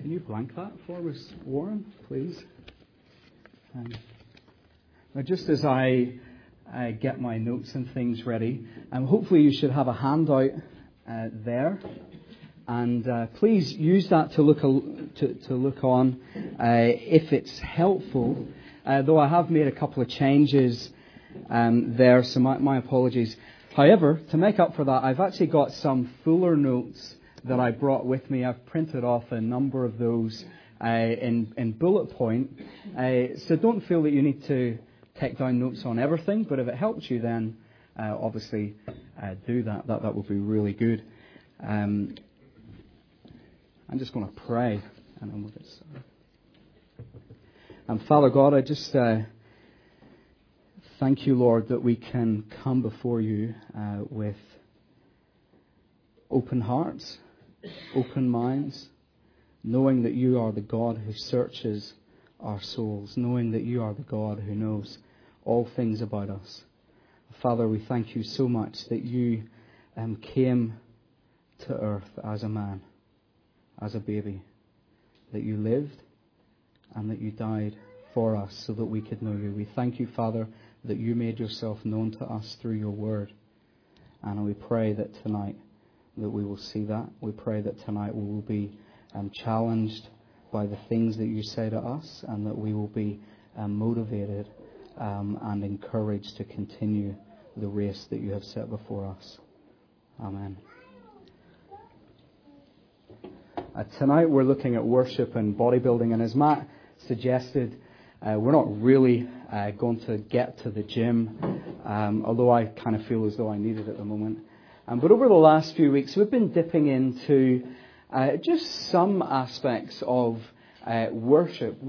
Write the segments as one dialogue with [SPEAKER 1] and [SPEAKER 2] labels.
[SPEAKER 1] Can you blank that for us, Warren, please? Now, just as I get my notes and things ready, hopefully you should have a handout there. And please use that to look on if it's helpful. Though I have made a couple of changes there, so my apologies. However, to make up for that, I've actually got some fuller notes that I brought with me. I've printed off a number of those in bullet point. So don't feel that you need to take down notes on everything, but if it helps you, then obviously do that. That would be really good. I'm just going to pray, and then we'll get started. Father God, I just thank you, Lord, that we can come before you with open hearts, open minds, knowing that you are the God who searches our souls, knowing that you are the God who knows all things about us. Father, we thank you so much that you came to earth as a man, as a baby, that you lived and that you died for us so that we could know you. We thank you, Father, that you made yourself known to us through your word. And we pray that tonight that we will see that. We pray that tonight we will be challenged by the things that you say to us, and that we will be motivated and encouraged to continue the race that you have set before us. Amen. Tonight we're looking at worship and bodybuilding, and as Matt suggested, we're not really going to get to the gym, although I kind of feel as though I need it at the moment. But over the last few weeks, we've been dipping into just some aspects of worship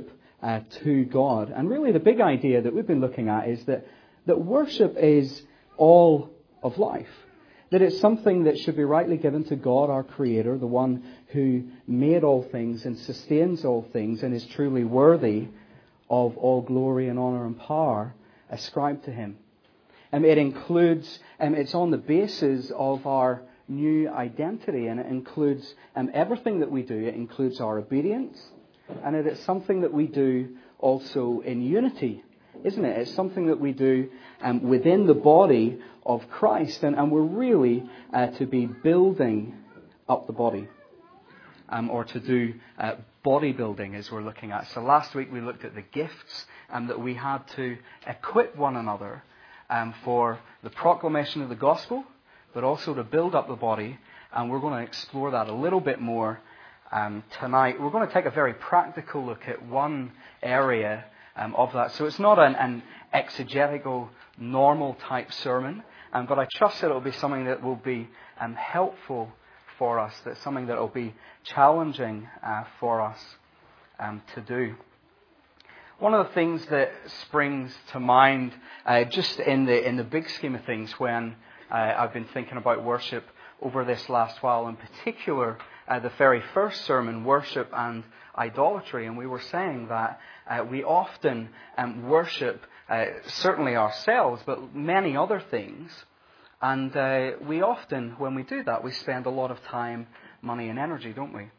[SPEAKER 1] to God. And really the big idea that we've been looking at is that worship is all of life. That it's something that should be rightly given to God, our Creator, the one who made all things and sustains all things and is truly worthy of all glory and honour and power ascribed to Him. It includes, it's on the basis of our new identity, and it includes everything that we do. It includes our obedience, and it is something that we do also in unity, isn't it? It's something that we do within the body of Christ, and we're really to be building up the body, or to do bodybuilding as we're looking at. So last week we looked at the gifts that we had to equip one another for the proclamation of the gospel, but also to build up the body, and we're going to explore that a little bit more tonight. We're going to take a very practical look at one area of that. So it's not an exegetical, normal type sermon, but I trust that it will be something that will be helpful for us, that's something that will be challenging for us to do. One of the things that springs to mind, just in the big scheme of things, when I've been thinking about worship over this last while, in particular, the very first sermon, worship and idolatry, and we were saying that we often worship certainly ourselves, but many other things, and we often, when we do that, we spend a lot of time, money and energy, don't we?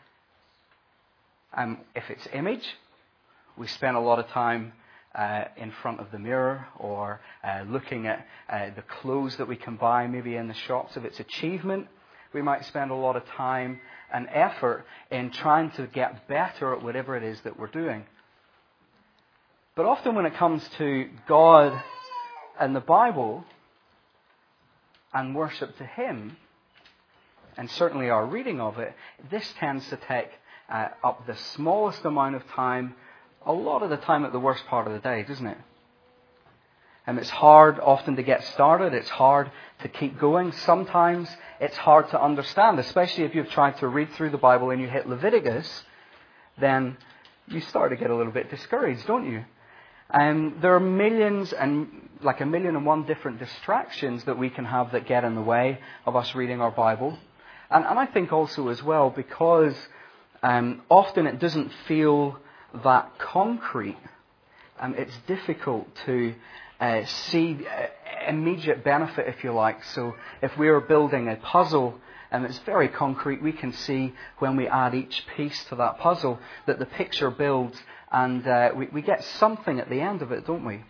[SPEAKER 1] If it's image, we spend a lot of time in front of the mirror, or looking at the clothes that we can buy maybe in the shops. If it's achievement, we might spend a lot of time and effort in trying to get better at whatever it is that we're doing. But often when it comes to God and the Bible and worship to Him, and certainly our reading of it, this tends to take up the smallest amount of time, a lot of the time at the worst part of the day, doesn't it? And it's hard often to get started. It's hard to keep going. Sometimes it's hard to understand, especially if you've tried to read through the Bible and you hit Leviticus, then you start to get a little bit discouraged, don't you? And there are millions and like 1,000,001 different distractions that we can have that get in the way of us reading our Bible. And I think also as well, because often it doesn't feel that concrete. It's difficult to see immediate benefit, if you like. So if we're building a puzzle and it's very concrete, we can see when we add each piece to that puzzle that the picture builds, and we get something at the end of it, don't we?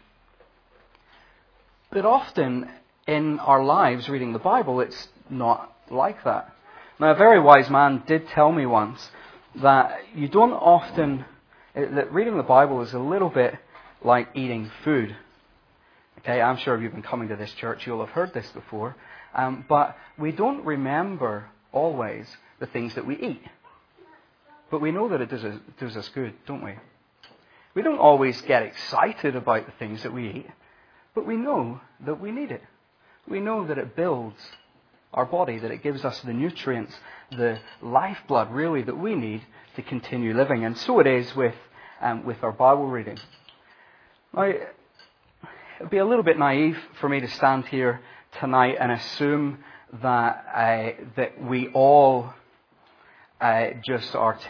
[SPEAKER 1] But often in our lives reading the Bible, it's not like that. Now, a very wise man did tell me once that you don't often, that reading the Bible is a little bit like eating food. Okay, I'm sure if you've been coming to this church, you'll have heard this before. But we don't remember always the things that we eat. But we know that it does us good, don't we? We don't always get excited about the things that we eat, but we know that we need it. We know that it builds our body, that it gives us the nutrients, the lifeblood, really, that we need to continue living. And so it is with our Bible reading. Now, it would be a little bit naive for me to stand here tonight and assume that we all just are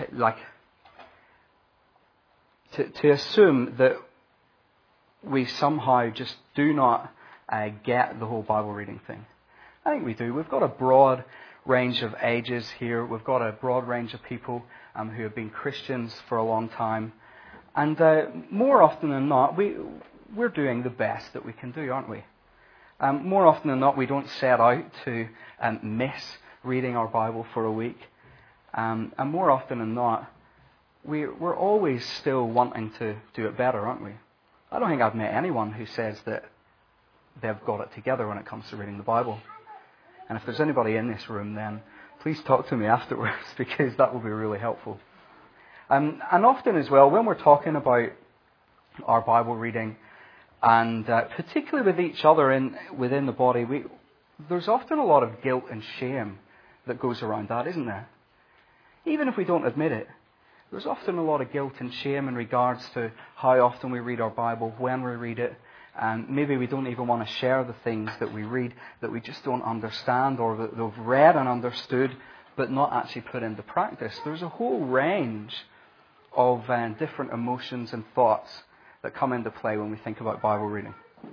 [SPEAKER 1] to assume that we somehow just do not get the whole Bible reading thing. I think we do. We've got a broad range of ages here. We've got a broad range of people who have been Christians for a long time. And more often than not, we're doing the best that we can do, aren't we? More often than not, we don't set out to miss reading our Bible for a week. And more often than not, we're always still wanting to do it better, aren't we? I don't think I've met anyone who says that they've got it together when it comes to reading the Bible. And if there's anybody in this room, then please talk to me afterwards, because that will be really helpful. And often as well, when we're talking about our Bible reading, and particularly with each other within the body, there's often a lot of guilt and shame that goes around that, isn't there? Even if we don't admit it, there's often a lot of guilt and shame in regards to how often we read our Bible, when we read it, and maybe we don't even want to share the things that we read that we just don't understand, or that we've read and understood but not actually put into practice. There's a whole range of different emotions and thoughts that come into play when we think about Bible reading.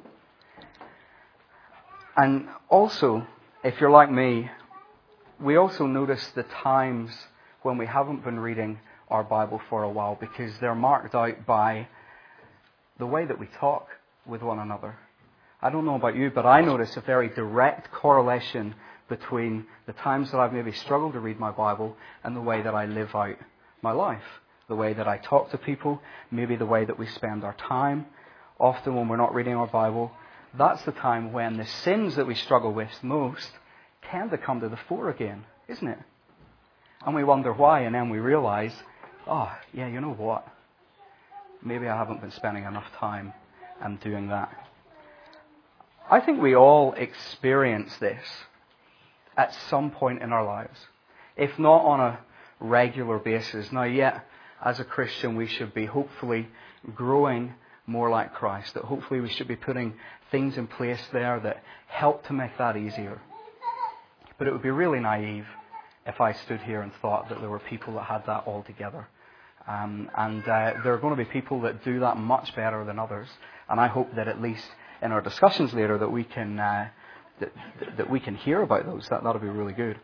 [SPEAKER 1] And also, if you're like me, we also notice the times when we haven't been reading our Bible for a while, because they're marked out by the way that we talk with one another. I don't know about you, but I notice a very direct correlation between the times that I've maybe struggled to read my Bible and the way that I live out my life. The way that I talk to people, maybe the way that we spend our time. Often when we're not reading our Bible, that's the time when the sins that we struggle with most tend to come to the fore again, isn't it? And we wonder why, and then we realize, oh, yeah, you know what? Maybe I haven't been spending enough time doing that. I think we all experience this at some point in our lives, if not on a regular basis. Now, yet, as a Christian, we should be hopefully growing more like Christ, that hopefully we should be putting things in place there that help to make that easier. But it would be really naive if I stood here and thought that there were people that had that all together. There are going to be people that do that much better than others. And I hope that at least in our discussions later that we can that we can hear about those. That'll be really good.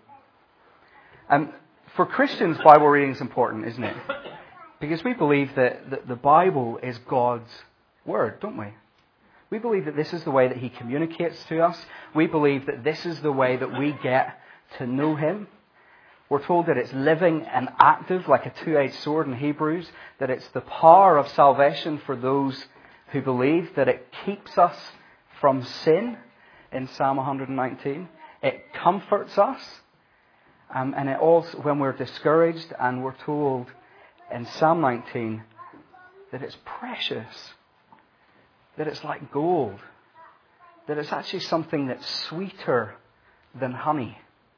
[SPEAKER 1] For Christians, Bible reading is important, isn't it? Because we believe that the Bible is God's Word, don't we? We believe that this is the way that He communicates to us. We believe that this is the way that we get to know Him. We're told that it's living and active, like a two-edged sword in Hebrews, that it's the power of salvation for those who believe, that it keeps us from sin in Psalm 119. It comforts us. And it also, when we're discouraged, and we're told in Psalm 19 that it's precious, that it's like gold, that it's actually something that's sweeter than honey.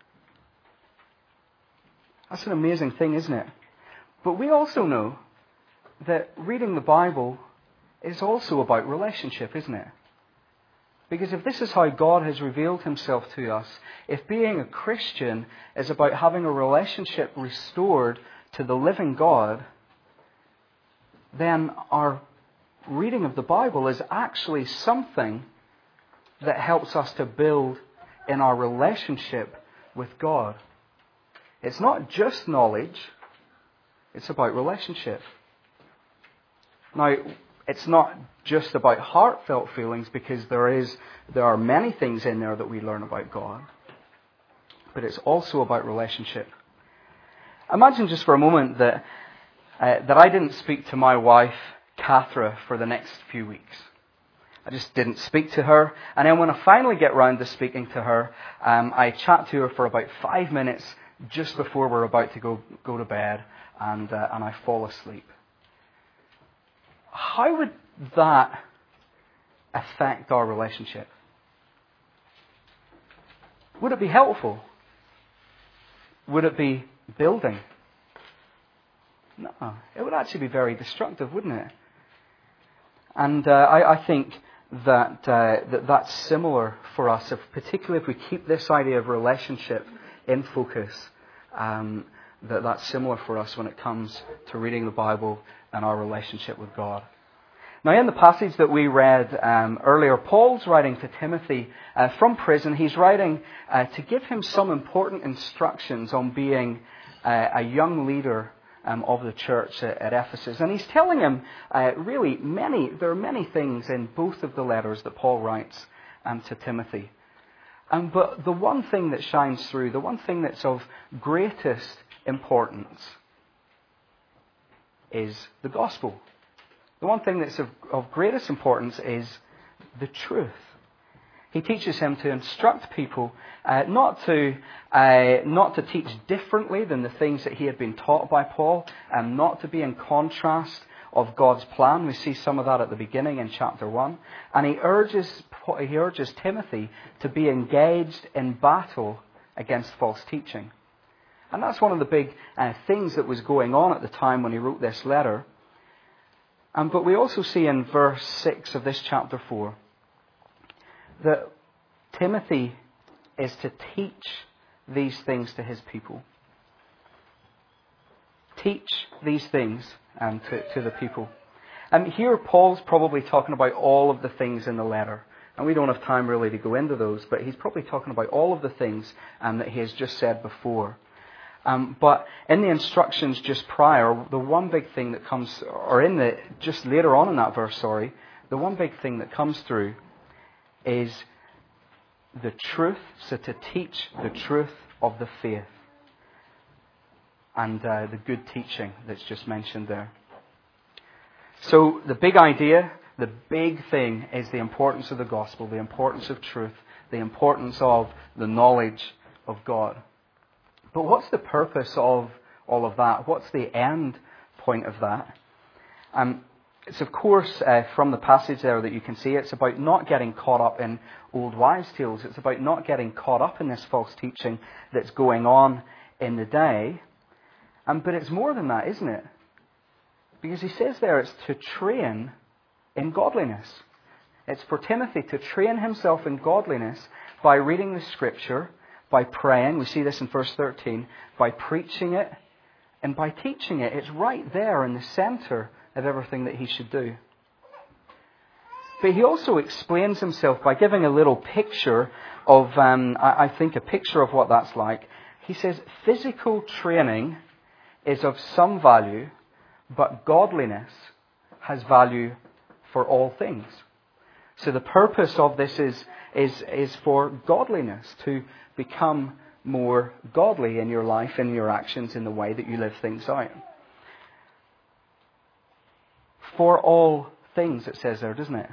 [SPEAKER 1] That's an amazing thing, isn't it? But we also know that reading the Bible is also about relationship, isn't it? Because if this is how God has revealed Himself to us, if being a Christian is about having a relationship restored to the living God, then our reading of the Bible is actually something that helps us to build in our relationship with God. It's not just knowledge, it's about relationship. Now, it's not just about heartfelt feelings, because there are many things in there that we learn about God, but it's also about relationship. Imagine just for a moment that I didn't speak to my wife, Cathra, for the next few weeks. I just didn't speak to her. And then when I finally get round to speaking to her, I chat to her for about 5 minutes just before we're about to go to bed, and I fall asleep. How would that affect our relationship? Would it be helpful? Would it be building? No, it would actually be very destructive, wouldn't it? And I think that's similar for us, particularly if we keep this idea of relationship in focus. That's similar for us when it comes to reading the Bible and our relationship with God. Now, in the passage that we read earlier, Paul's writing to Timothy from prison. He's writing to give him some important instructions on being a young leader of the church at Ephesus. And he's telling him there are many things in both of the letters that Paul writes to Timothy. But the one thing that shines through, the one thing that's of greatest importance, is the gospel. The one thing that's of greatest importance is the truth. He teaches him to instruct people not to teach differently than the things that he had been taught by Paul, and not to be in contrast of God's plan. We see some of that at the beginning in chapter 1. And he urges Timothy to be engaged in battle against false teaching. And that's one of the big things that was going on at the time when he wrote this letter. But we also see in verse 6 of this chapter 4 that Timothy is to teach these things to his people. Teach these things to the people. And here Paul's probably talking about all of the things in the letter. And we don't have time really to go into those, but he's probably talking about all of the things that he has just said before. But in the instructions just prior, the one big thing that comes, just later on in that verse, the one big thing that comes through is the truth. So to teach the truth of the faith. And the good teaching that's just mentioned there. So the big idea, the big thing is the importance of the gospel, the importance of truth, the importance of the knowledge of God. But what's the purpose of all of that? What's the end point of that? It's of course from the passage there that you can see, it's about not getting caught up in old wives' tales. It's about not getting caught up in this false teaching that's going on in the day. But it's more than that, isn't it? Because he says there it's to train in godliness. It's for Timothy to train himself in godliness by reading the Scripture, by praying, we see this in verse 13, by preaching it, and by teaching it. It's right there in the centre of everything that he should do. But he also explains himself by giving a little picture of, I think, a picture of what that's like. He says, physical training is of some value, but godliness has value for all things. So the purpose of this is for godliness, to become more godly in your life, in your actions, in the way that you live things out. For all things, it says there, doesn't it?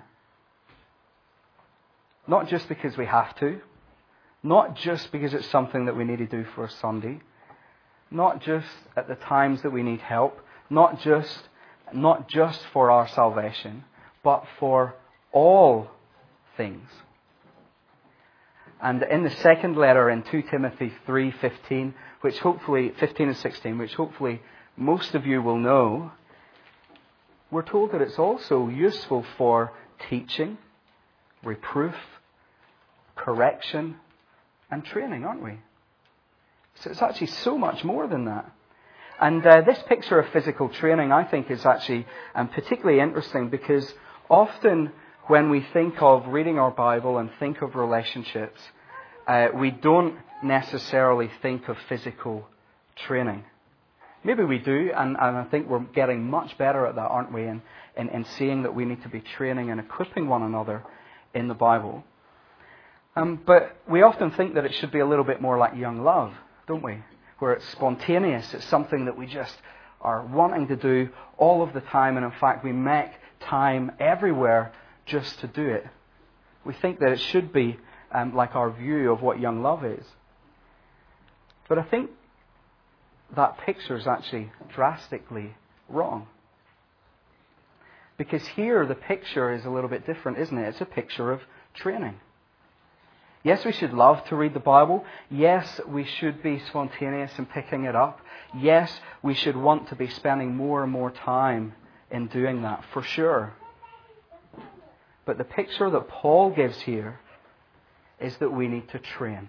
[SPEAKER 1] Not just because we have to. Not just because it's something that we need to do for a Sunday. Not just at the times that we need help. Not just for our salvation. But for all things. And in the second letter in 2 Timothy 3:15, 15 and 16, which hopefully most of you will know, we're told that it's also useful for teaching, reproof, correction, and training, aren't we? So it's actually so much more than that. And this picture of physical training, I think, is actually particularly interesting because often when we think of reading our Bible and think of relationships, we don't necessarily think of physical training. Maybe we do, and I think we're getting much better at that, aren't we, in seeing that we need to be training and equipping one another in the Bible. But we often think that it should be a little bit more like young love, don't we? Where it's spontaneous, it's something that we just are wanting to do all of the time, and in fact we make time everywhere just to do it. We think that it should be like our view of what young love is. But I think that picture is actually drastically wrong. Because here the picture is a little bit different, isn't it? It's a picture of training. Yes, we should love to read the Bible. Yes, we should be spontaneous in picking it up. Yes, we should want to be spending more and more time in doing that, for sure. But the picture that Paul gives here is that we need to train.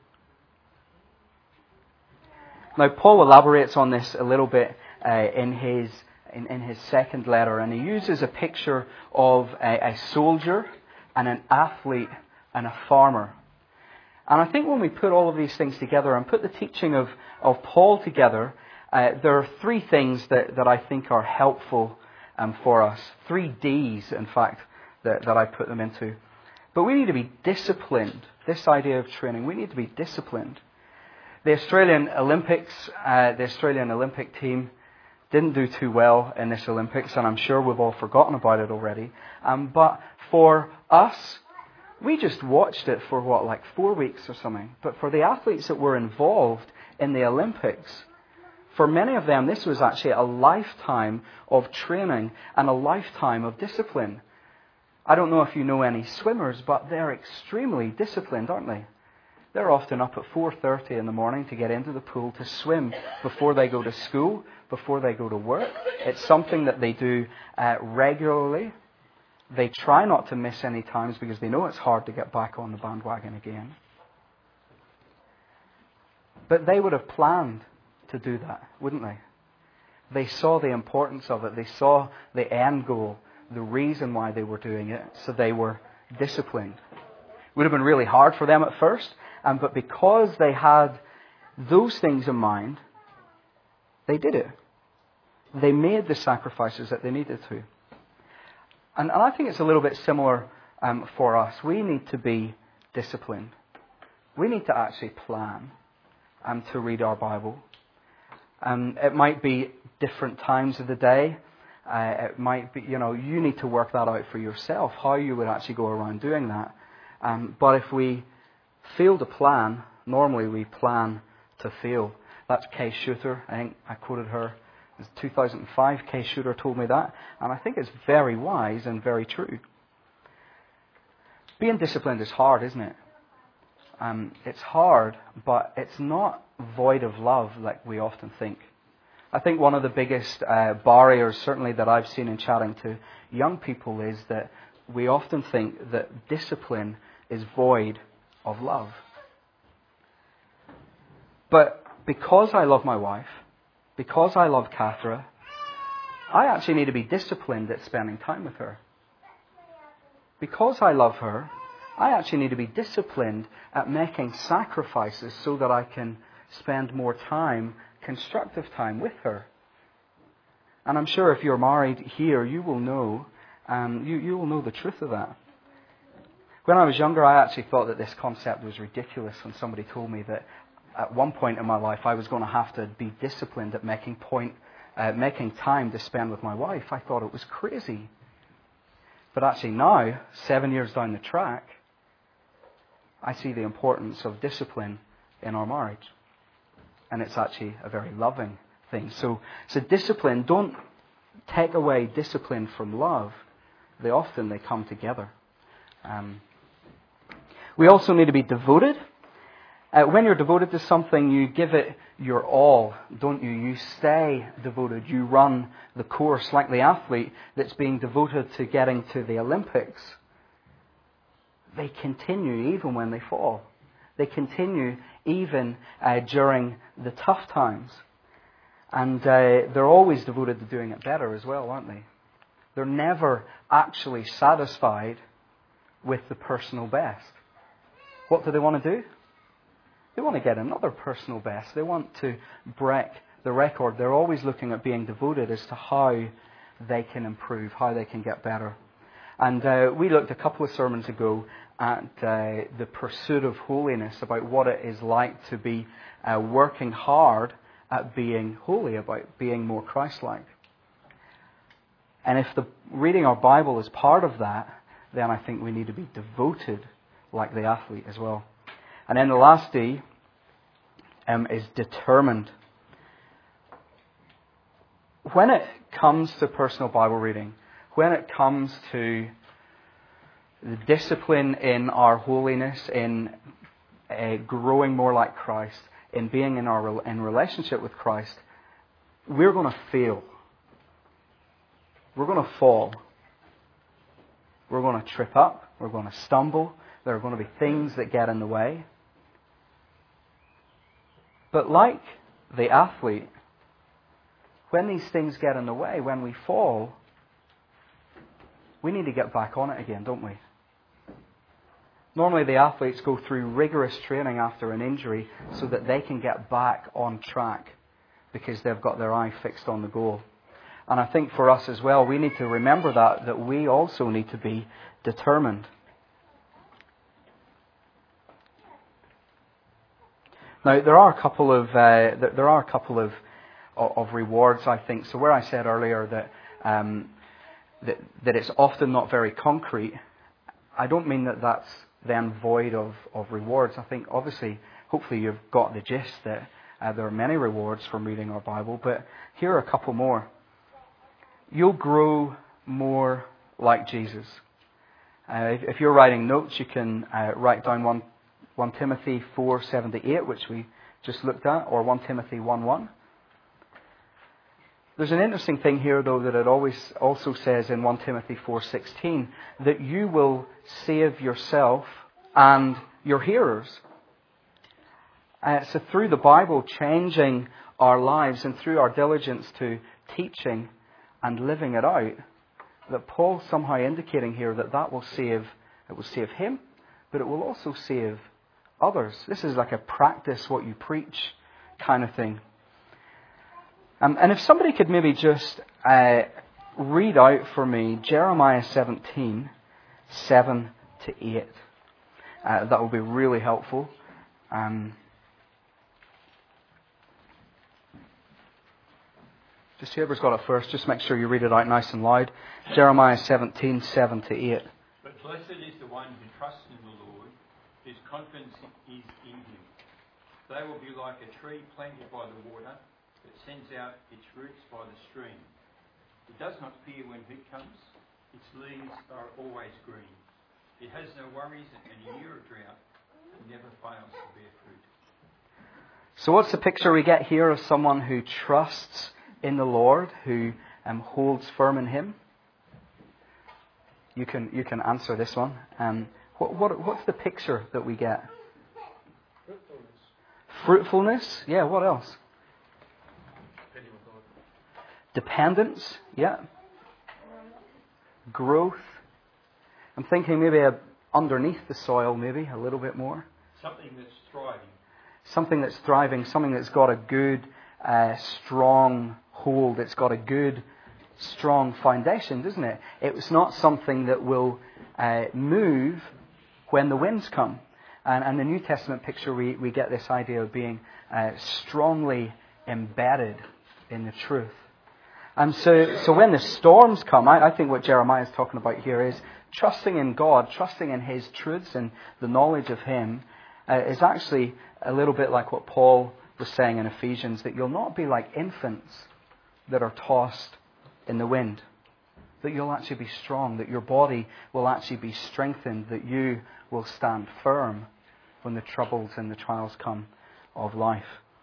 [SPEAKER 1] Now, Paul elaborates on this a little bit in his second letter, and he uses a picture of a soldier and an athlete and a farmer. And I think when we put all of these things together and put the teaching of Paul together, there are three things that I think are helpful for us. 3 Ds, in fact, that I put them into. But we need to be disciplined. This idea of training, we need to be disciplined. The Australian Olympics, the Australian Olympic team didn't do too well in this Olympics, and I'm sure we've all forgotten about it already. But for us, we just watched it for 4 weeks or something. But for the athletes that were involved in the Olympics, for many of them, this was actually a lifetime of training and a lifetime of discipline. I don't know if you know any swimmers, but they're extremely disciplined, aren't they? They're often up at 4:30 in the morning to get into the pool to swim before they go to school, before they go to work. It's something that they do regularly. They try not to miss any times because they know it's hard to get back on the bandwagon again. But they would have planned to do that, wouldn't they? They saw the importance of it. They saw the end goal, the reason why they were doing it, so they were disciplined. It would have been really hard for them at first, but because they had those things in mind, they did it. They made the sacrifices that they needed to. And I think it's a little bit similar for us. We need to be disciplined. We need to actually plan to read our Bible. It might be different times of the day. It might be, you need to work that out for yourself, how you would actually go around doing that. But if we fail to plan, normally we plan to fail. That's Kay Shooter. I think I quoted her. It was 2005. Kay Shooter told me that. And I think it's very wise and very true. Being disciplined is hard, isn't it? It's hard, but it's not void of love like we often think. I think one of the biggest barriers, certainly that I've seen in chatting to young people, is that we often think that discipline is void of love. But because I love my wife, because I love Kathra, I actually need to be disciplined at spending time with her. Because I love her, I actually need to be disciplined at making sacrifices so that I can spend more time, constructive time with her. And I'm sure if you're married here, you will know, you will know the truth of that. When I was younger, I actually thought that this concept was ridiculous when somebody told me that at one point in my life I was going to have to be disciplined at making time to spend with my wife. I thought it was crazy. But actually now, 7 years down the track, I see the importance of discipline in our marriage. And it's actually a very loving thing. So discipline, don't take away discipline from love. They come together. We also need to be devoted. When you're devoted to something, you give it your all, don't you? You stay devoted. You run the course like the athlete that's being devoted to getting to the Olympics. They continue even when they fall. They continue even during the tough times. And they're always devoted to doing it better as well, aren't they? They're never actually satisfied with the personal best. What do they want to do? They want to get another personal best. They want to break the record. They're always looking at being devoted as to how they can improve, how they can get better. And we looked a couple of sermons ago at the pursuit of holiness, about what it is like to be working hard at being holy, about being more Christ-like. And if reading our Bible is part of that, then I think we need to be devoted like the athlete as well. And then the last D is determined. When it comes to personal Bible reading, when it comes to the discipline in our holiness, in growing more like Christ, in being in relationship with Christ, we're going to fail. We're going to fall. We're going to trip up. We're going to stumble. There are going to be things that get in the way. But like the athlete, when these things get in the way, when we fall, we need to get back on it again, don't we? Normally the athletes go through rigorous training after an injury so that they can get back on track because they've got their eye fixed on the goal. And I think for us as well, we need to remember that we also need to be determined. Now, there are a couple of rewards, I think. So where I said earlier that it's often not very concrete, I don't mean that that's then void of rewards. I think, obviously, hopefully you've got the gist that there are many rewards from reading our Bible, but here are a couple more. You'll grow more like Jesus. If you're writing notes, you can write down 1 Timothy 4:7-8, which we just looked at, or 1 Timothy 1:1. There's an interesting thing here, though, that it always also says in 1 Timothy 4:16, that you will save yourself and your hearers. So through the Bible changing our lives and through our diligence to teaching and living it out, that Paul's somehow indicating here that will save him, but it will also save others. This is like a practice what you preach kind of thing. And if somebody could maybe just read out for me Jeremiah 17, 7-8. That would be really helpful. Just whoever's got it first, just make sure you read it out nice and loud. Jeremiah 17, 7-8.
[SPEAKER 2] But blessed is the one who trusts in the Lord, whose confidence is in Him. They will be like a tree planted by the water, that sends out its roots by the stream. It does not fear when heat comes. Its leaves are always green. It has no worries in a year of drought. It never fails to bear fruit.
[SPEAKER 1] So what's the picture we get here of someone who trusts in the Lord, who holds firm in Him? You can answer this one. What's the picture that we get? Fruitfulness. Yeah, what else? Dependence, yeah. Growth. I'm thinking maybe underneath the soil, maybe a little bit more.
[SPEAKER 2] Something that's thriving.
[SPEAKER 1] Something that's thriving, something that's got a good, strong hold. It's got a good, strong foundation, doesn't it? It's not something that will move when the winds come. And the New Testament picture, we get this idea of being strongly embedded in the truth. And so when the storms come, I think what Jeremiah is talking about here is trusting in God, trusting in His truths and the knowledge of Him is actually a little bit like what Paul was saying in Ephesians, that you'll not be like infants that are tossed in the wind, that you'll actually be strong, that your body will actually be strengthened, that you will stand firm when the troubles and the trials come of life.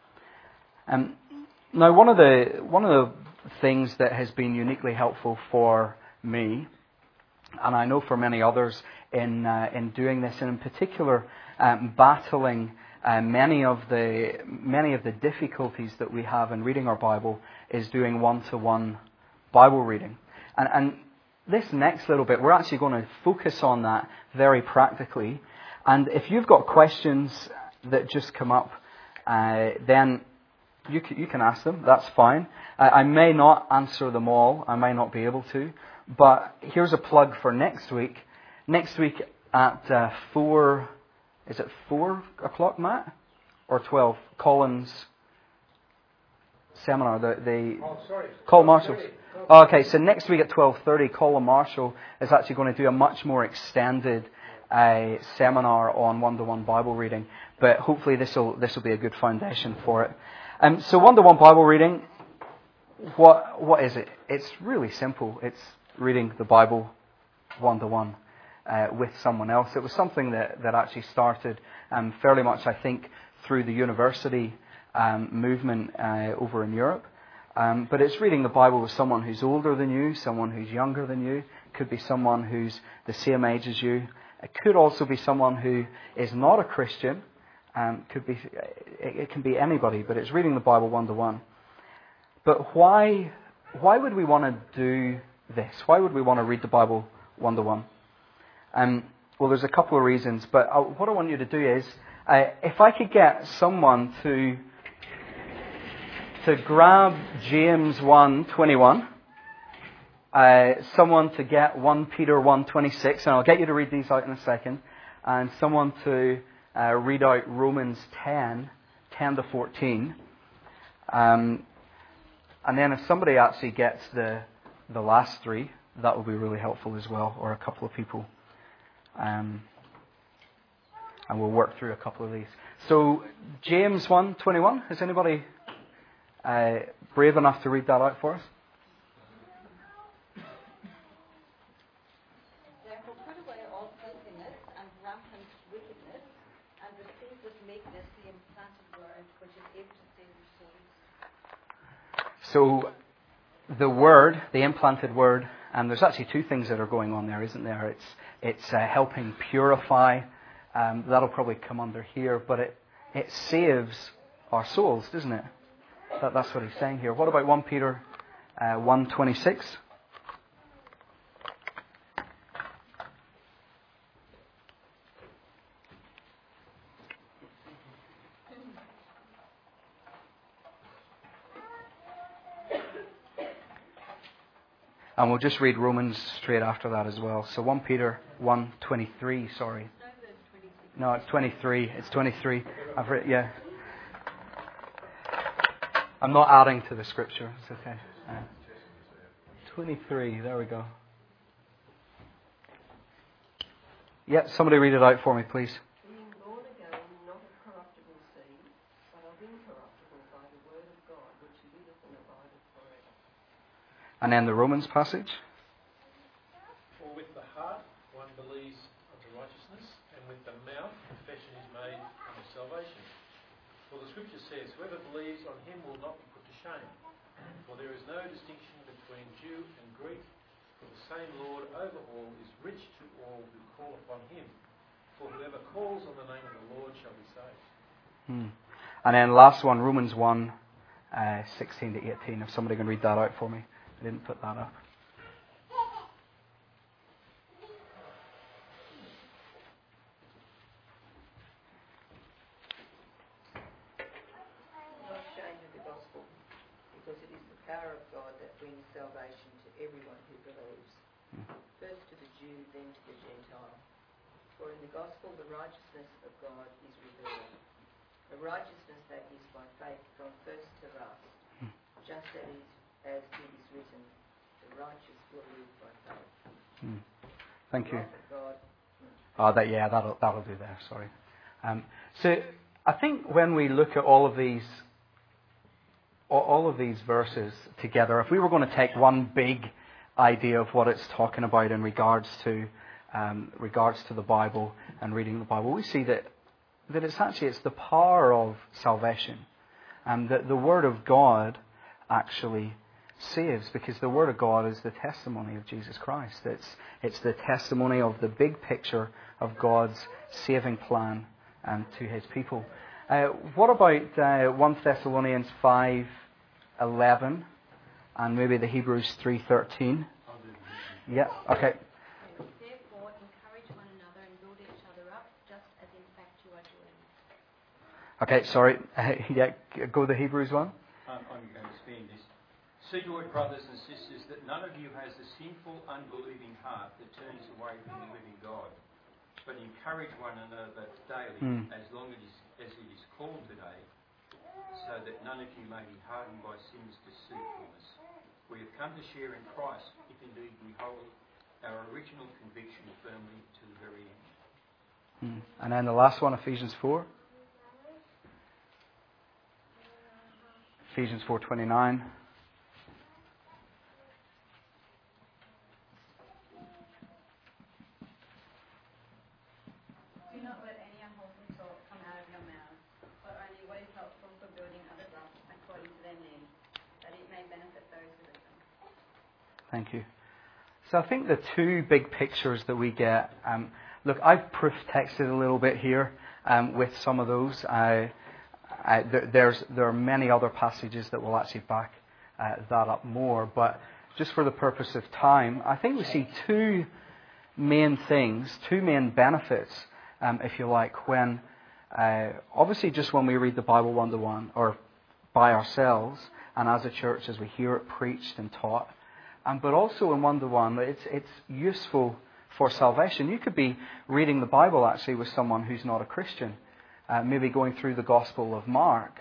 [SPEAKER 1] Now, one of the things that has been uniquely helpful for me, and I know for many others in doing this, and in particular battling many of the difficulties that we have in reading our Bible is doing one-to-one Bible reading. And this next little bit, we're actually going to focus on that very practically. And if you've got questions that just come up, then you can ask them. That's fine. I may not answer them all. I may not be able to. But here's a plug for next week. Next week at 4... Is it 4 o'clock, Matt? Or 12? Colin's seminar. Colin Marshall's. Okay, so next week at 12:30, Colin Marshall is actually going to do a much more extended seminar on one-to-one Bible reading. But hopefully this will be a good foundation for it. So one-to-one Bible reading, what is it? It's really simple. It's reading the Bible one-to-one with someone else. It was something that actually started fairly much, I think, through the university movement over in Europe. But it's reading the Bible with someone who's older than you, someone who's younger than you. It could be someone who's the same age as you. It could also be someone who is not a Christian. It can be anybody, but it's reading the Bible one-to-one. But why would we want to do this? Why would we want to read the Bible one-to-one? Well, there's a couple of reasons, but what I want you to do is, if I could get someone to grab James 1:21, someone to get 1 Peter 1:26, and I'll get you to read these out in a second, and someone to read out Romans 10:10-14, and then if somebody actually gets the last three, that will be really helpful as well, or a couple of people. And we'll work through a couple of these. So, James 1:21, is anybody brave enough to read that out for us?
[SPEAKER 3] Therefore put away all filthiness and rampant wickedness, and receive with meekness the implanted word, which is able to save your souls.
[SPEAKER 1] So, the word, the implanted word, and there's actually two things that are going on there, isn't there? It's helping purify. That'll probably come under here, but it saves our souls, doesn't it? That's what he's saying here. What about 1 Peter 1:26? And we'll just read Romans straight after that as well. So 1 Peter 1:23, sorry. No, it's 23. It's 23. I've written, yeah. I'm not adding to the scripture. It's okay. 23, there we go. Yeah, somebody read it out for me, please.
[SPEAKER 4] Being born again, not of corruptible seed, but of incorruptible by the word of God, which liveth and abideth forever.
[SPEAKER 1] And then the Romans passage.
[SPEAKER 5] For with the heart one believes unto righteousness, and with the mouth confession is made unto salvation. For the scripture says, whoever believes on him will not be put to shame. For there is no distinction between Jew and Greek, for the same Lord over all is rich to all who call upon him. For whoever calls on the name of the Lord shall be saved.
[SPEAKER 1] And then last one, Romans 1:16-18. If somebody can read that out for me. I didn't put that up.
[SPEAKER 4] Not ashamed of the gospel, because it is the power of God that brings salvation to everyone who believes. First to the Jew, then to the Gentile. For in the gospel the righteousness of God is revealed. A righteousness that is by faith from first to last. Just as it is written, the righteous will live by faith.
[SPEAKER 1] Thank you.
[SPEAKER 4] God.
[SPEAKER 1] That'll do there. Sorry. So I think when we look at all of these verses together, if we were going to take one big idea of what it's talking about in regards to the Bible and reading the Bible, we see that it's the power of salvation, and that the Word of God actually saves, because the Word of God is the testimony of Jesus Christ. It's the testimony of the big picture of God's saving plan to His people. What about 1 Thessalonians 5:11 and maybe the Hebrews 3:13? Yeah, okay.
[SPEAKER 3] Therefore, encourage one another and build each other up, just as in fact you are doing.
[SPEAKER 1] Okay, sorry. Yeah, go the Hebrews one.
[SPEAKER 2] I'm going to expand this. See to it, brothers and sisters, that none of you has a sinful, unbelieving heart that turns away from the living God, but encourage one another daily, as long as it is called today, so that none of you may be hardened by sin's deceitfulness. We have come to share in Christ, if indeed we hold our original conviction firmly to the very end.
[SPEAKER 1] And then the last one, Ephesians 4. Ephesians 4:29.
[SPEAKER 3] Do not let any unwholesome talk come out of your mouths, but only what is helpful for building others up according to their needs, that it may benefit those who listen.
[SPEAKER 1] Thank you. So I think the two big pictures that we get, look, I've proof texted a little bit here with some of those. There are many other passages that will actually back that up more, but just for the purpose of time, I think we see two main things, two main benefits, if you like, when obviously just when we read the Bible one-to-one or by ourselves and as a church as we hear it preached and taught, but also in one-to-one, it's useful for salvation. You could be reading the Bible actually with someone who's not a Christian, maybe going through the Gospel of Mark,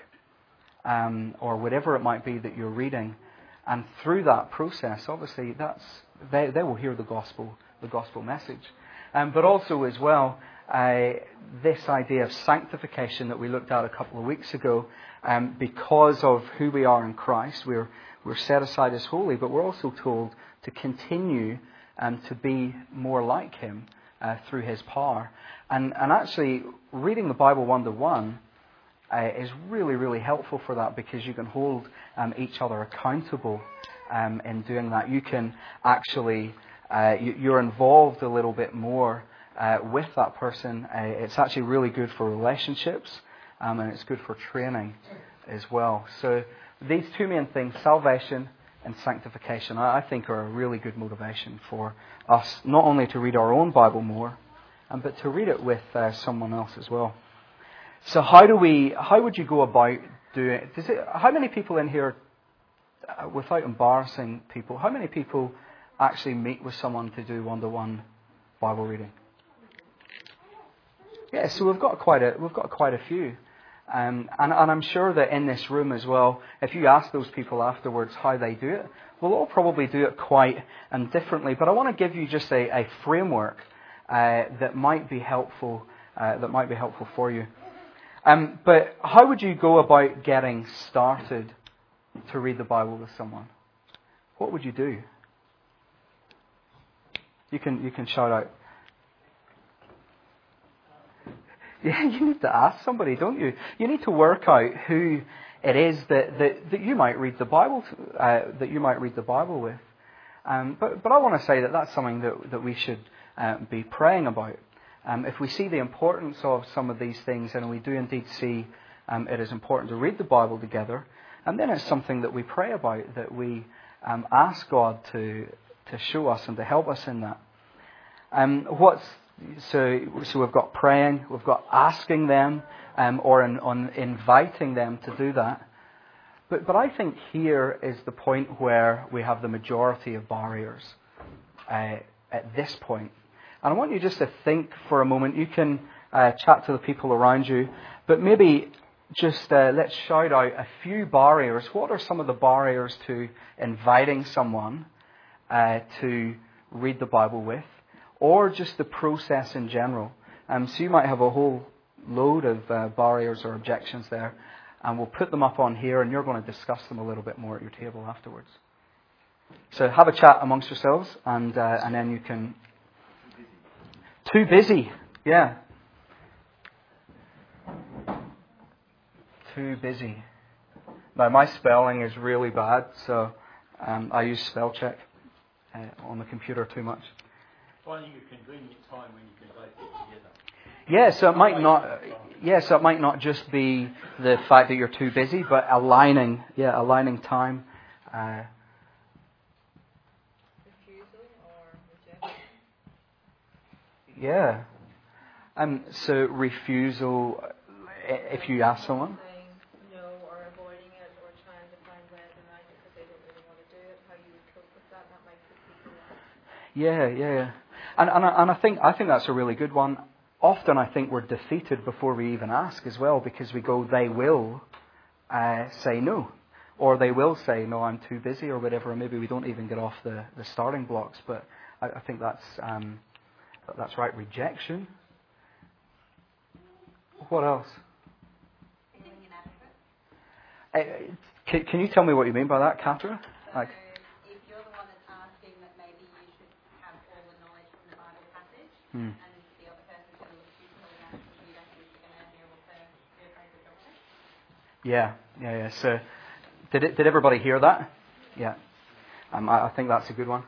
[SPEAKER 1] or whatever it might be that you're reading, and through that process, obviously, they will hear the gospel message. But also as well, this idea of sanctification that we looked at a couple of weeks ago, because of who we are in Christ, we're set aside as holy, but we're also told to continue to be more like Him through His power. And actually, reading the Bible one-to-one is really, really helpful for that, because you can hold each other accountable in doing that. You can actually, you're involved a little bit more with that person. It's actually really good for relationships, and it's good for training as well. So these two main things, salvation and sanctification, I think are a really good motivation for us, not only to read our own Bible more, but to read it with someone else as well. So how would you go about doing it? How many people in here, without embarrassing people, how many people actually meet with someone to do one-to-one Bible reading? Yeah, so we've got quite a few. And I'm sure that in this room as well, if you ask those people afterwards how they do it, we'll all probably do it quite differently. But I want to give you just a framework that might be helpful. For you. But how would you go about getting started to read the Bible with someone? What would you do? You can shout out. Yeah, you need to ask somebody, don't you? You need to work out who it is that you might read the Bible with. But I want to say that that's something that we should be praying about. If we see the importance of some of these things, and we do indeed see it is important to read the Bible together, and then it's something that we pray about, that we ask God to show us and to help us in that. So we've got praying, we've got asking them, or on inviting them to do that. But I think here is the point where we have the majority of barriers at this point. And I want you just to think for a moment. You can chat to the people around you, but maybe just let's shout out a few barriers. What are some of the barriers to inviting someone to read the Bible with, or just the process in general? So you might have a whole load of barriers or objections there, and we'll put them up on here, and you're going to discuss them a little bit more at your table afterwards. So have a chat amongst yourselves, and then you can... Too busy, yeah. Too busy. Now, my spelling is really bad, so I use spell check on the computer too much.
[SPEAKER 2] Finding a convenient time when you can both get together.
[SPEAKER 1] Yeah, so it might not. Yeah, so it might not just be the fact that you're too busy, but aligning time.
[SPEAKER 4] Refusal or rejection?
[SPEAKER 1] Yeah. So refusal, if you ask someone.
[SPEAKER 4] Saying no or avoiding it or trying to find ways around it because they don't really want to do it. How you would cope with that? That might put people off.
[SPEAKER 1] Yeah. And I think that's a really good one. Often I think we're defeated before we even ask as well, because we go, they will say no. Or they will say, no, I'm too busy or whatever, and maybe we don't even get off the starting blocks. But I think that's right. Rejection. What else?
[SPEAKER 3] Feeling inadequate.
[SPEAKER 1] Can you tell me what you mean by that, Katra?
[SPEAKER 3] So if you're the one that's asking that maybe you should have all the knowledge from the Bible passage, and the other person's going to look too silly at it because you don't think you're going to be able to do a very good job of it.
[SPEAKER 1] Yeah. So, did everybody hear that? Yeah. I think that's a good one.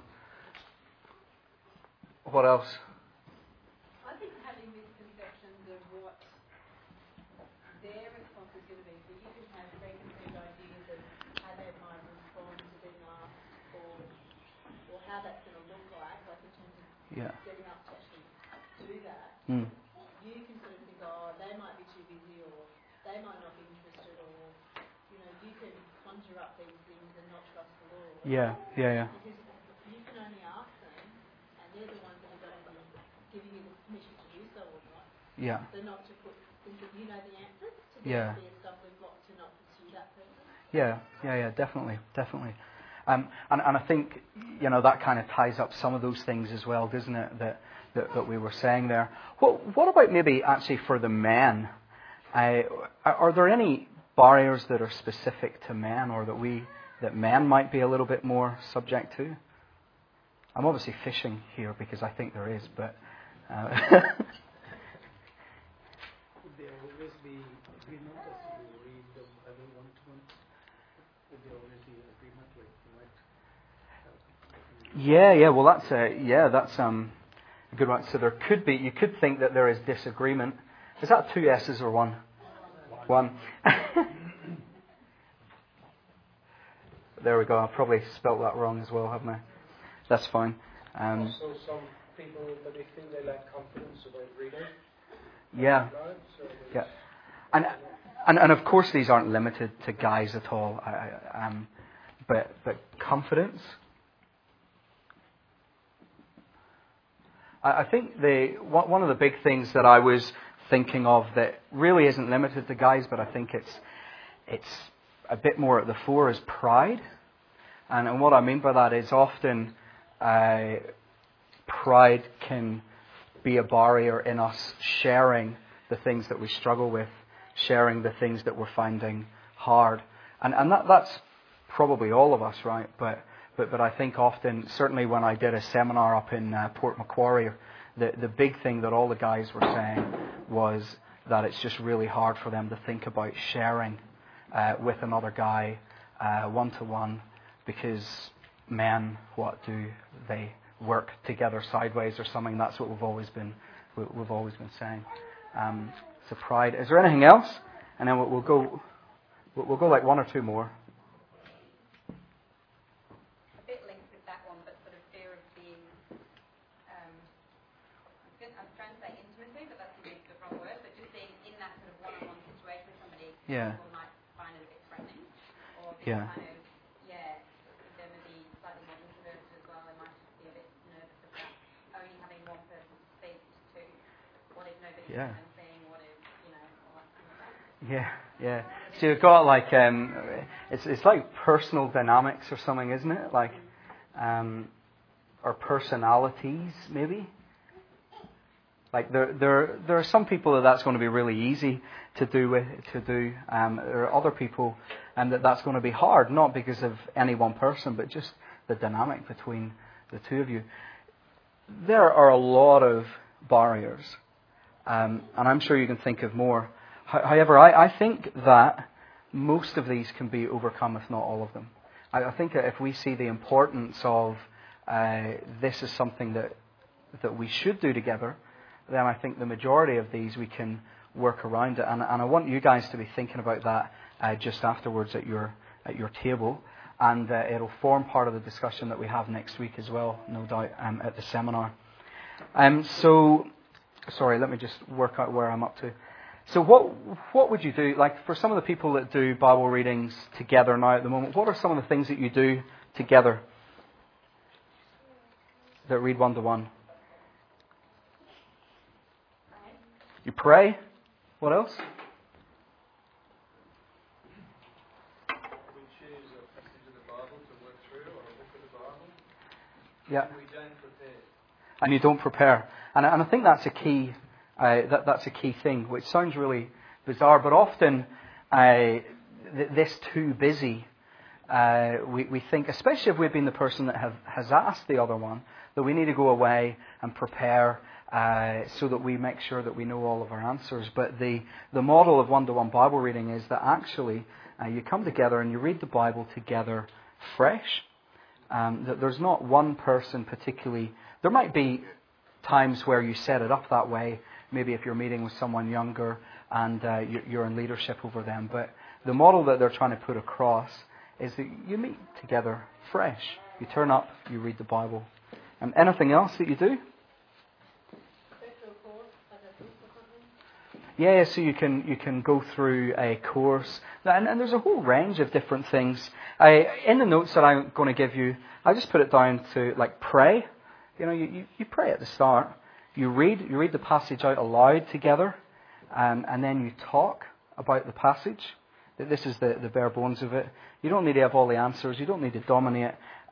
[SPEAKER 1] What else?
[SPEAKER 6] I think having misconceptions of what their response is going to be. So you can have preconceived ideas of how they might respond to being asked, or how that's going to look like in terms of getting up to actually do that. You can sort of think, oh, they might be too busy, or they might not be interested, or you can conjure up these things and not trust the Lord.
[SPEAKER 1] Yeah.
[SPEAKER 6] Because you can only ask them, and they're the ones that are going to be giving you the permission to do so or not.
[SPEAKER 1] Yeah.
[SPEAKER 6] So not to think that you know the answers to
[SPEAKER 1] Yeah.
[SPEAKER 6] be a stumbling block to not pursue that person.
[SPEAKER 1] Yeah, definitely. And I think, that kind of ties up some of those things as well, doesn't it, that we were saying there. What about maybe actually for the men? Are there any barriers that are specific to men, or that men might be a little bit more subject to? I'm obviously fishing here because I think there is, but...
[SPEAKER 7] Would there always be agreement as you read the Bible one-to-one? Would there always be agreement, like you might have...
[SPEAKER 1] Yeah. Well, that's a good one. So you could think that there is disagreement. Is that 2 S's or one? One. There we go. I probably spelt that wrong as well, haven't I? That's fine.
[SPEAKER 5] Also, some people maybe feel they lack confidence about reading.
[SPEAKER 1] Yeah. And of course these aren't limited to guys at all. But confidence. I think one of the big things that I was thinking of that really isn't limited to guys, but I think it's a bit more at the fore, is pride. And what I mean by that is often pride can be a barrier in us sharing the things that we struggle with, sharing the things that we're finding hard. And that's probably all of us, right? But I think often, certainly when I did a seminar up in Port Macquarie, the big thing that all the guys were saying was that it's just really hard for them to think about sharing with another guy one-to-one, because men, what do they work together sideways or something? That's what we've always been saying. So pride. Is there anything else? And then we'll go like one or two more.
[SPEAKER 3] A bit linked with that one, but sort of fear of being, I'm trying to say intimacy, but that's maybe the wrong word, but just being in that sort of one-on-one situation with somebody, people might find it a bit threatening, or be kind of, if they're maybe slightly more introverted as well, they might just be a bit nervous about only having one person to speak to. What if nobody's saying, what if, all that kind of stuff.
[SPEAKER 1] Yeah. So you've got like it's like personal dynamics or something, isn't it? Like or personalities, maybe. Like there are some people that's going to be really easy to do. There are other people, and that's going to be hard, not because of any one person, but just the dynamic between the two of you. There are a lot of barriers, and I'm sure you can think of more. However, I think that most of these can be overcome, if not all of them. I think that if we see the importance of this is something that we should do together, then I think the majority of these we can work around it. And I want you guys to be thinking about that just afterwards at your table. And it'll form part of the discussion that we have next week as well, no doubt, at the seminar. So, sorry, let me just work out where I'm up to. So what would you do? Like, for some of the people that do Bible readings together now at the moment, what are some of the things that you do together that read one-to-one? You pray. What else?
[SPEAKER 5] We choose a passage of the Bible to work through, or a book of the Bible.
[SPEAKER 1] Yeah.
[SPEAKER 5] We don't prepare.
[SPEAKER 1] And you don't prepare. And I think that's a key. That's a key thing, which sounds really bizarre, but often this too busy. We think, especially if we've been the person that has asked the other one, that we need to go away and prepare so that we make sure that we know all of our answers. But the model of one-to-one Bible reading is that actually you come together and you read the Bible together fresh. That there's not one person particularly. There might be times where you set it up that way, maybe if you're meeting with someone younger and you're in leadership over them. But the model that they're trying to put across is that you meet together fresh. You turn up, you read the Bible. Anything else that you do? Yeah, so you can go through a course. And there's a whole range of different things. In the notes that I'm going to give you, I just put it down to, like, pray. You know, you pray at the start. You read the passage out aloud together, and then you talk about the passage. This is the bare bones of it. You don't need to have all the answers. You don't need to dominate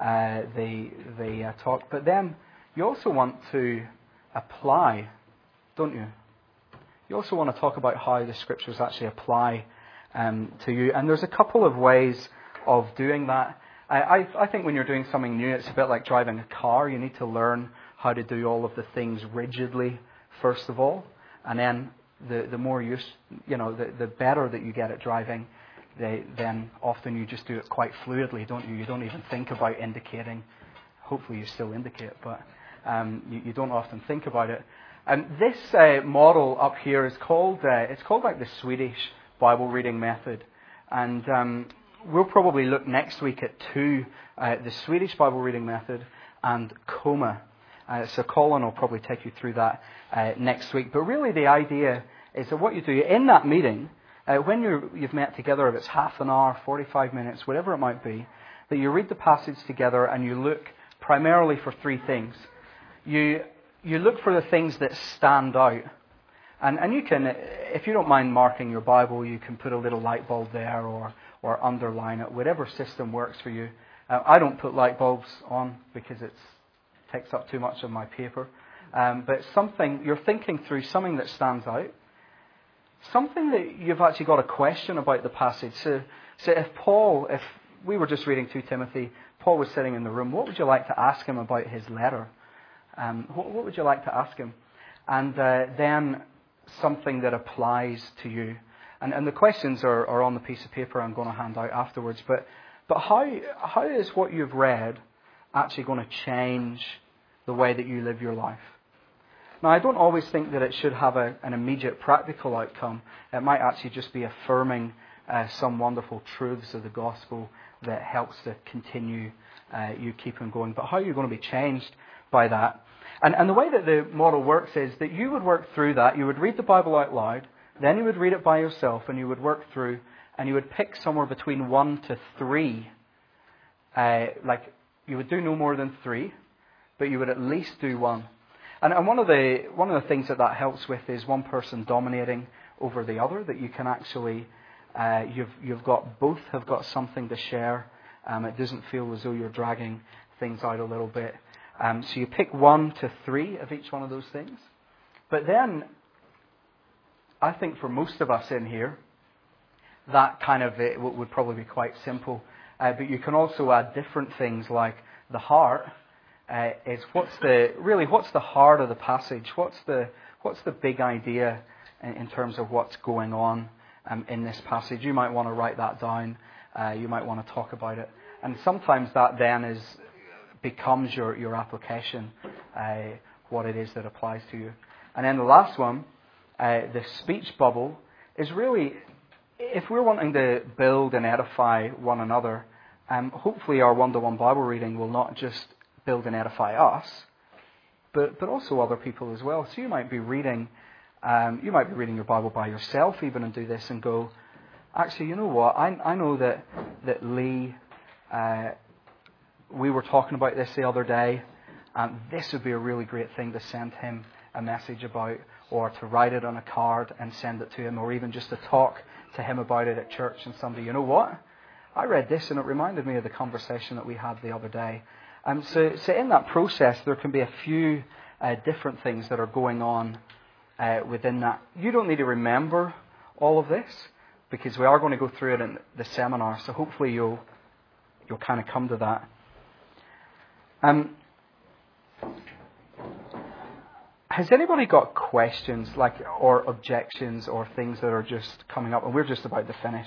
[SPEAKER 1] the talk. But then you also want to apply, don't you? You also want to talk about how the Scriptures actually apply to you. And there's a couple of ways of doing that. I think when you're doing something new, it's a bit like driving a car. You need to learn how to do all of the things rigidly, first of all. And then the more the better that you get at driving, then often you just do it quite fluidly, don't you? You don't even think about indicating. Hopefully you still indicate, but you don't often think about it. And this model up here is called like the Swedish Bible reading method. And we'll probably look next week at two, the Swedish Bible reading method and Coma. So Colin will probably take you through that next week. But really the idea is that what you do in that meeting, when you've met together, if it's half an hour, 45 minutes, whatever it might be, that you read the passage together and you look primarily for three things. You look for the things that stand out. And you can, if you don't mind marking your Bible, you can put a little light bulb there or underline it, whatever system works for you. I don't put light bulbs on because it takes up too much of my paper. But something, you're thinking through something that stands out. Something that you've actually got a question about the passage. So if we were just reading 2 Timothy, Paul was sitting in the room, what would you like to ask him about his letter? What would you like to ask him? And then something that applies to you. And the questions are on the piece of paper I'm going to hand out afterwards. But how is what you've read actually going to change the way that you live your life? Now, I don't always think that it should have an immediate practical outcome. It might actually just be affirming some wonderful truths of the gospel that helps to continue you keeping going. But how are you going to be changed by that? And the way that the model works is that you would work through that. You would read the Bible out loud. Then you would read it by yourself, and you would work through, and you would pick somewhere between 1 to 3. Like, you would do no more than 3, but you would at least do 1. And one of the things that helps with is one person dominating over the other. That you can actually, both have got something to share. It doesn't feel as though you're dragging things out a little bit. So you pick 1 to 3 of each one of those things. But then, I think for most of us in here, that kind of it would probably be quite simple. But you can also add different things like the heart. Is what's the heart of the passage? What's the big idea in terms of what's going on in this passage? You might want to write that down. You might want to talk about it. And sometimes that then becomes your application, what it is that applies to you. And then the last one, the speech bubble, is really, if we're wanting to build and edify one another, hopefully our one-to-one Bible reading will not just build and edify us, but also other people as well. So you might be reading your Bible by yourself even and do this and go, actually, you know what? I know that Lee, we were talking about this the other day, and this would be a really great thing to send him a message about, or to write it on a card and send it to him, or even just to talk to him about it at church and somebody, you know what? I read this and it reminded me of the conversation that we had the other day. So in that process, there can be a few different things that are going on within that. You don't need to remember all of this, because we are going to go through it in the seminar, so hopefully you'll kind of come to that. Has anybody got questions, or objections, or things that are just coming up? And we're just about to finish.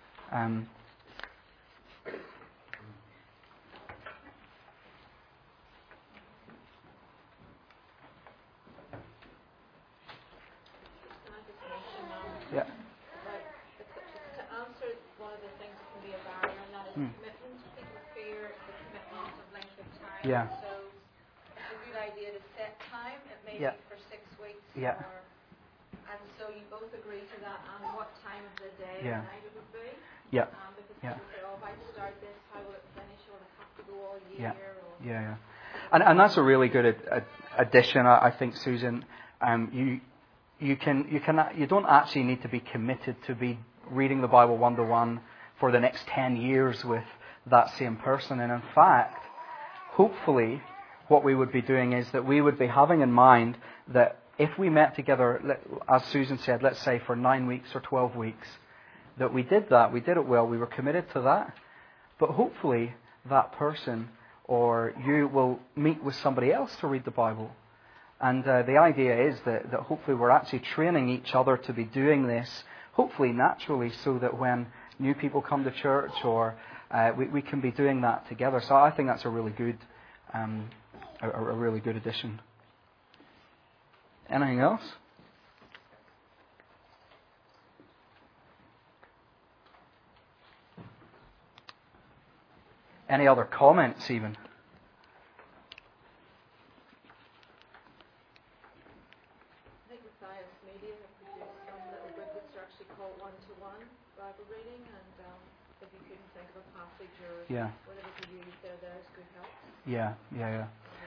[SPEAKER 1] Yeah.
[SPEAKER 6] To answer one of the things that can be a barrier, and that is commitment. People fear the commitment of length of time.
[SPEAKER 1] Yeah.
[SPEAKER 6] So it's a good idea to set time. It may be for 6 weeks.
[SPEAKER 1] Yeah.
[SPEAKER 6] And so you both agree to that and what time of the day or night it would be.
[SPEAKER 1] Yeah.
[SPEAKER 6] Because people say, if I start this, how will it finish? Or will it have to go all year?
[SPEAKER 1] Yeah. And that's a really good addition, I think, Susan. You don't actually need to be committed to be reading the Bible one-to-one for the next 10 years with that same person. And in fact, hopefully, what we would be doing is that we would be having in mind that if we met together, as Susan said, let's say for 9 weeks or 12 weeks, that we did it well, we were committed to that. But hopefully, that person or you will meet with somebody else to read the Bible. And the idea is that hopefully we're actually training each other to be doing this, hopefully naturally, so that when new people come to church, or we can be doing that together. So I think that's a really good addition. Anything else? Any other comments even?
[SPEAKER 6] Bible reading, and if you couldn't think of a passage or whatever to use there's good help.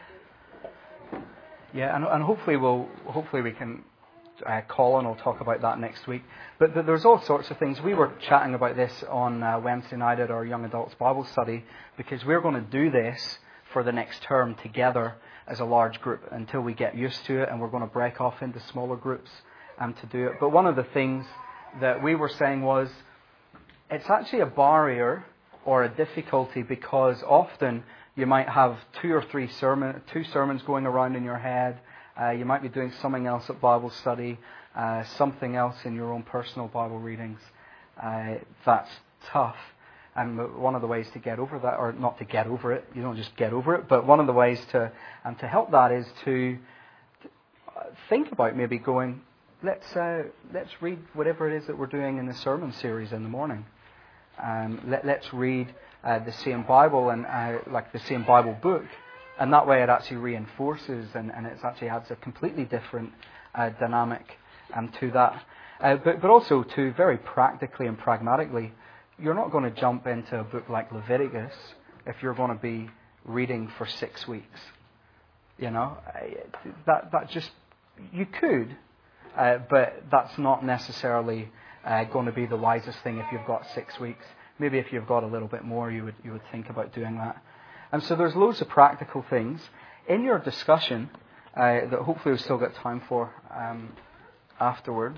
[SPEAKER 1] And hopefully we can Colin will talk about that next week. But there's all sorts of things. We were chatting about this on Wednesday night at our Young Adults Bible Study, because we're going to do this for the next term together as a large group until we get used to it, and we're going to break off into smaller groups to do it. But one of the things that we were saying was, it's actually a barrier or a difficulty, because often you might have two sermons going around in your head. You might be doing something else at Bible study, something else in your own personal Bible readings. That's tough. And one of the ways to get over that, or not to get over it, you don't just get over it, but one of the ways to help that is to think about maybe going, let's read whatever it is that we're doing in the sermon series in the morning. Let's read the same Bible and like the same Bible book, and that way it actually reinforces and it actually adds a completely different dynamic to that. But also, to very practically and pragmatically, you're not going to jump into a book like Leviticus if you're going to be reading for 6 weeks. You know, that just, you could, but that's not necessarily going to be the wisest thing if you've got 6 weeks. Maybe if you've got a little bit more, you would think about doing that. And so there's loads of practical things in your discussion that hopefully we'll still get time for afterwards.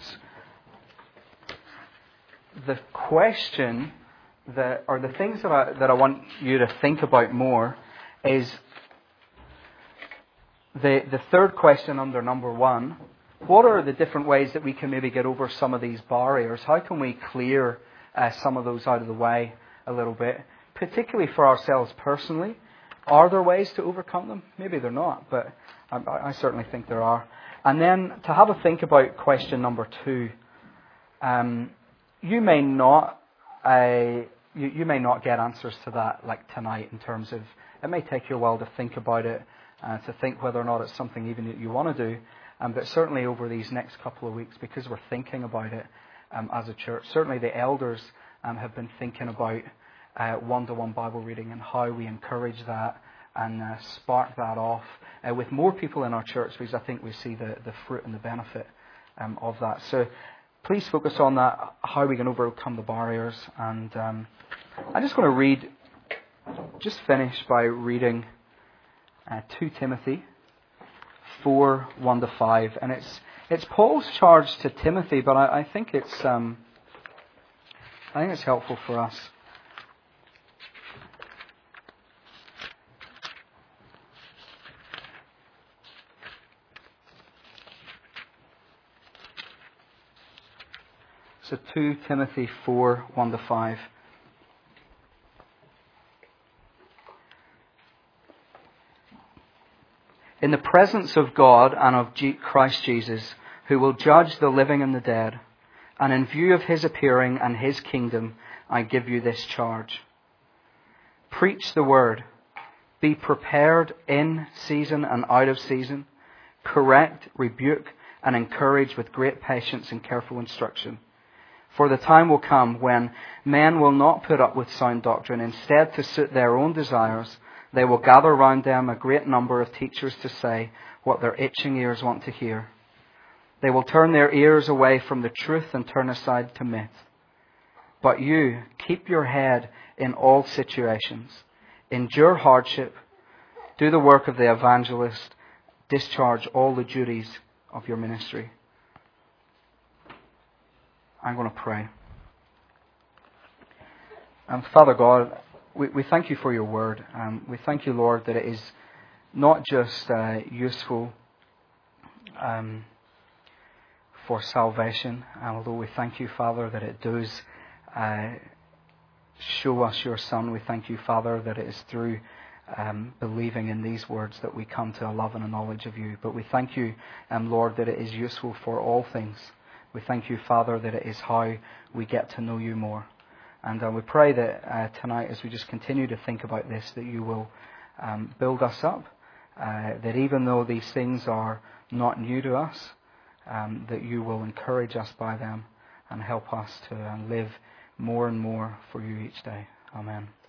[SPEAKER 1] The question or the things that I want you to think about more is the third question under number 1. What are the different ways that we can maybe get over some of these barriers? How can we clear some of those out of the way a little bit, particularly for ourselves personally? Are there ways to overcome them? Maybe they're not, but I certainly think there are. And then to have a think about question number 2. You may not get answers to that like tonight, in terms of, it may take you a while to think about it, to think whether or not it's something even that you want to do. But certainly over these next couple of weeks, because we're thinking about it as a church, certainly the elders have been thinking about one-to-one Bible reading and how we encourage that and spark that off with more people in our church, because I think we see the fruit and the benefit of that. So please focus on that, how we can overcome the barriers. And I'm just going to finish by reading 2 Timothy 4, 1-5. And it's Paul's charge to Timothy, but I think it's helpful for us. So 2 Timothy 4, 1-5. In the presence of God and of Christ Jesus, who will judge the living and the dead, and in view of his appearing and his kingdom, I give you this charge. Preach the word. Be prepared in season and out of season. Correct, rebuke, and encourage with great patience and careful instruction. For the time will come when men will not put up with sound doctrine. Instead, to suit their own desires, they will gather round them a great number of teachers to say what their itching ears want to hear. They will turn their ears away from the truth and turn aside to myth. But you, keep your head in all situations. Endure hardship. Do the work of the evangelist. Discharge all the duties of your ministry. I'm going to pray. Father God, we thank you for your word. We thank you, Lord, that it is not just useful for salvation, although we thank you, Father, that it does show us your Son. We thank you, Father, that it is through believing in these words that we come to a love and a knowledge of you. But we thank you, Lord, that it is useful for all things. We thank you, Father, that it is how we get to know you more. And we pray that tonight, as we just continue to think about this, that you will build us up, that even though these things are not new to us, that you will encourage us by them and help us to live more and more for you each day. Amen.